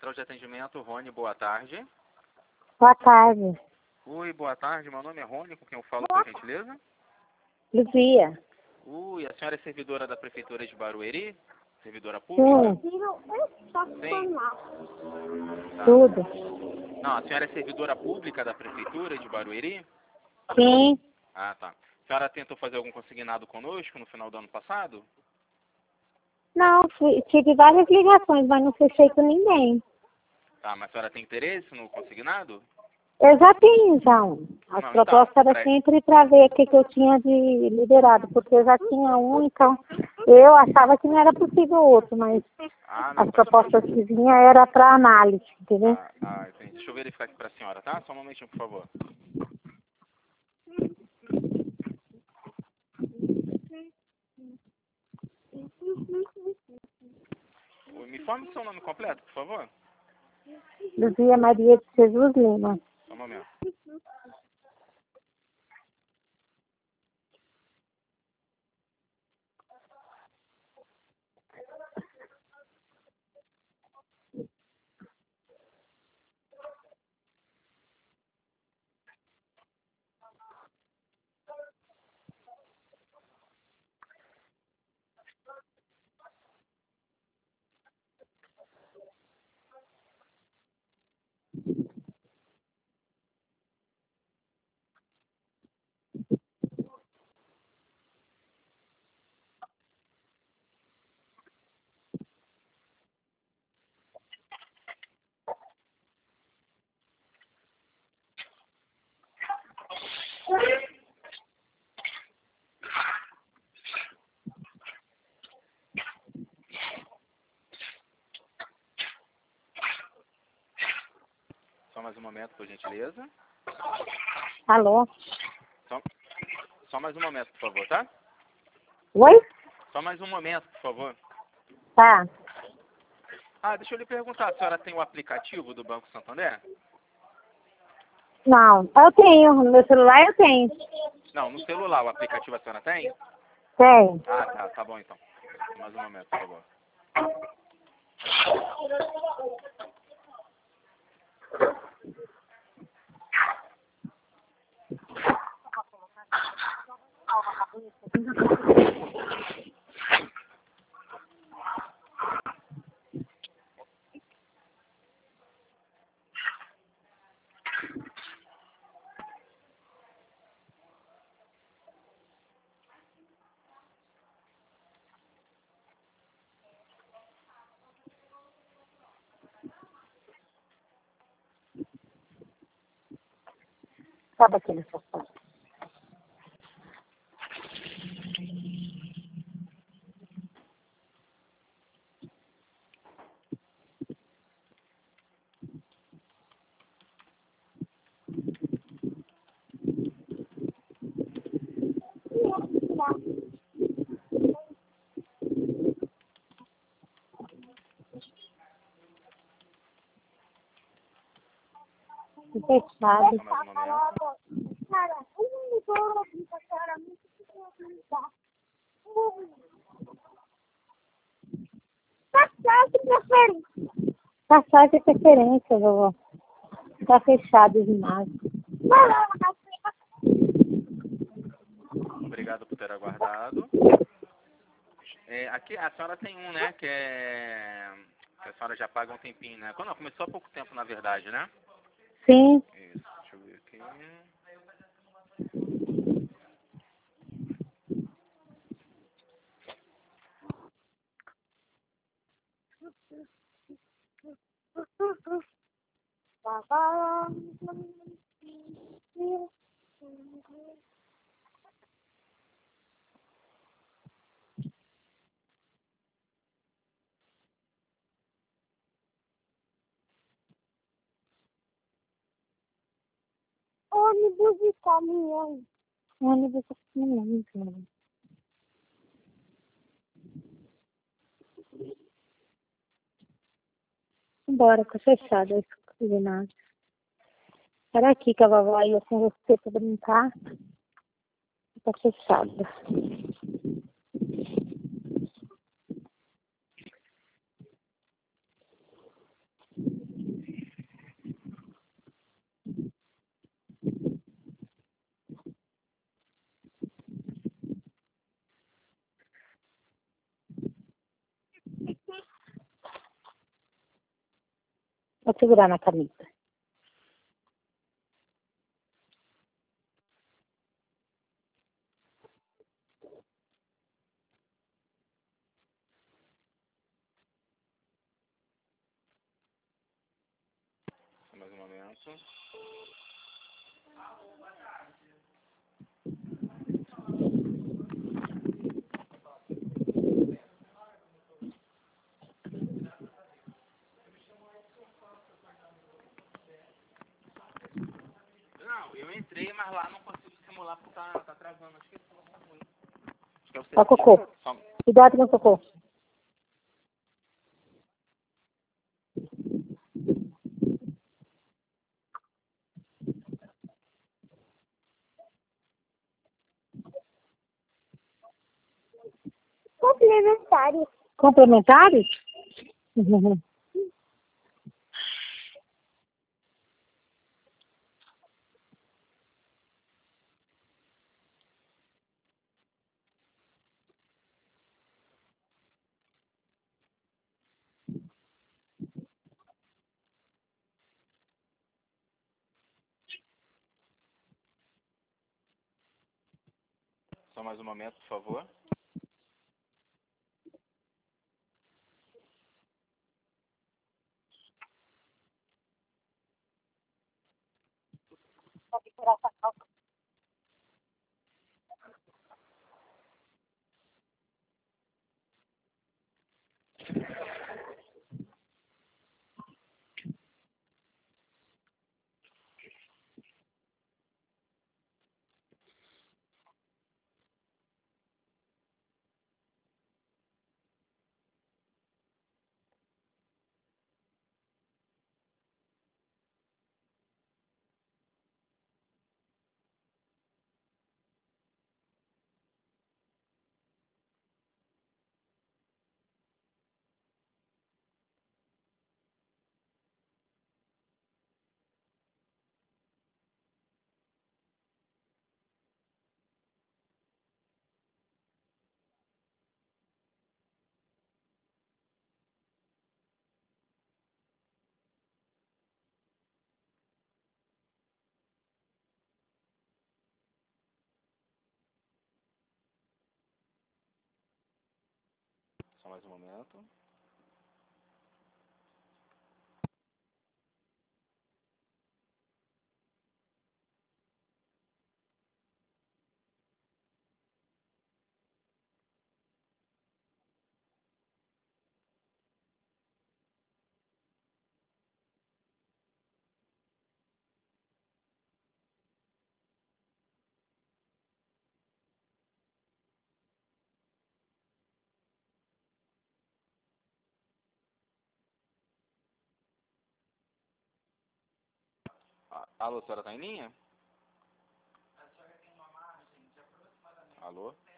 Central de Atendimento, Rony, boa tarde. Boa tarde. Oi, boa tarde, meu nome é Rony, com quem eu falo, por gentileza? Luzia. Ui, a senhora é servidora da Prefeitura de Barueri? Servidora pública? Sim. Tá. Tudo. Não, a senhora é servidora pública da Prefeitura de Barueri? Sim. Ah, tá. A senhora tentou fazer algum consignado conosco no final do ano passado? Não, tive várias ligações, mas não fechei com ninguém. Tá, mas a senhora tem interesse no consignado? Eu já tenho, então. As Não, propostas então, eram sempre para ver o que eu tinha de liberado, porque eu já tinha um, então eu achava que não era possível outro, mas não, as propostas que vinham era para análise, entendeu? Entendi. Deixa eu verificar aqui para a senhora, tá? Só um momentinho, por favor. Me informe o seu nome completo, por favor. Luzia Maria de Jesus Lima. Só um momento. Só mais um momento, por gentileza. Alô? Só mais um momento, por favor, tá? Oi? Só mais um momento, por favor. Tá. Deixa eu lhe perguntar, a senhora tem o aplicativo do Banco Santander? Não, eu tenho. No meu celular eu tenho. Não, no celular, o aplicativo a senhora tem? Tenho. Tá bom então. Mais um momento, por favor. Sabe aquele sofá? Fechado. Só mais um momento. Passagem de preferência, vovó. Tá fechado o ginásio. Obrigado por ter aguardado. Aqui a senhora tem um, né, que a senhora já paga um tempinho, né? Não, começou há pouco tempo, na verdade, né? Sim. Isso, deixa eu ver aqui. Ônibus e caminhão. Ônibus e caminhão, cara. Embora, tá fechado esse ginásio. Era aqui que a vovó ia com você pra brincar. Tá fechado. Pode segurar na camisa. Mais um momento. Não, eu entrei, mas lá não consigo simular porque tá travando. Acho que é você. Ó, cocô. Cuidado com o cocô. Complementário. Complementares? Uhum. Só mais um momento, por favor. Só mais um momento. Alô, a senhora tá em linha? Alô?